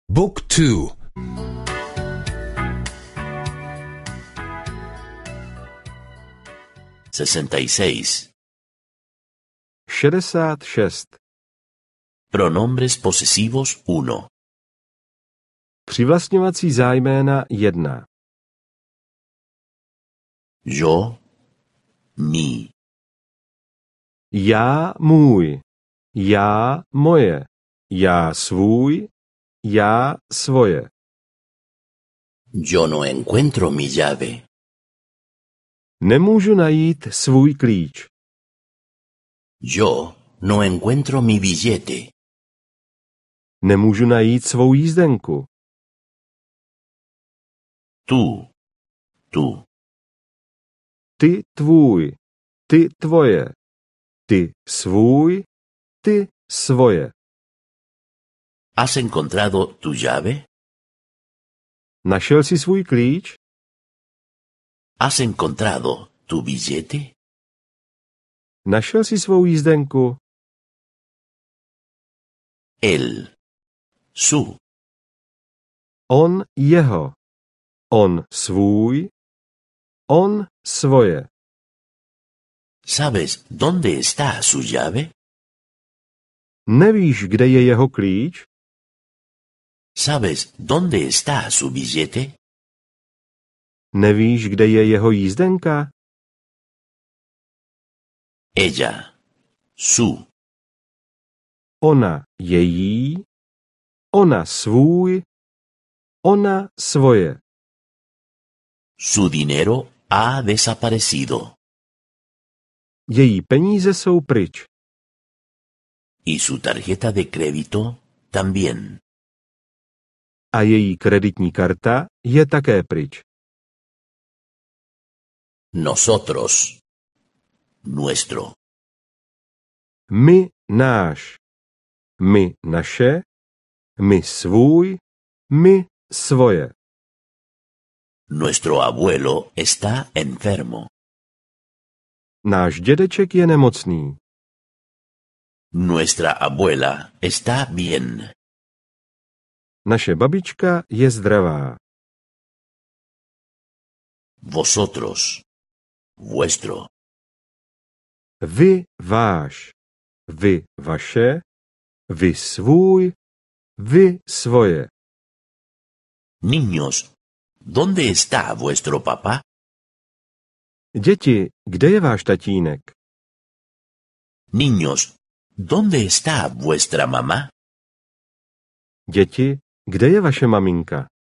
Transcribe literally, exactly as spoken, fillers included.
Book two. sesenta y seis. šedesát šest. Pronombres posesivos uno. Přivlastňovací zájména jedna. Yo, mi. Já můj, já moje, já svůj, já svoje. Yo no encuentro mi llave. Nemůžu najít svůj klíč. Yo no encuentro mi billete. Nemůžu najít svou jízdenku. Tú, tú. Ty tvůj, ty tvoje, ty svůj, ty svoje. ¿Has encontrado tu llave? Našel jsi svůj klíč? ¿Has encontrado tu billete? Našel jsi svou jízdenku? Él, su. On jeho, on svůj, on svoje. ¿Sabes dónde está su llave? Nevíš, kde je jeho klíč? ¿Sabes dónde está su billete? Nevíš, kde je jeho jízdenka? Ella, su. Ona její, ona svůj, ona svoje. Su dinero ha desaparecido. Její peníze jsou pryč. Y su tarjeta de crédito también. A její kreditní karta je také pryč. Nosotros, nuestro. My náš, my naše, my svůj, my svoje. Nuestro abuelo está enfermo. Náš dědeček je nemocný. Nuestra abuela está bien. Naše babička je zdravá. Vosotros, vuestro. Vy váš, vy vaše, vy svůj, vy svoje. Niños, ¿dónde está vuestro papá? Děti, kde je váš tatínek? Niños, ¿dónde está vuestra mamá? Děti, kde je vaše maminka?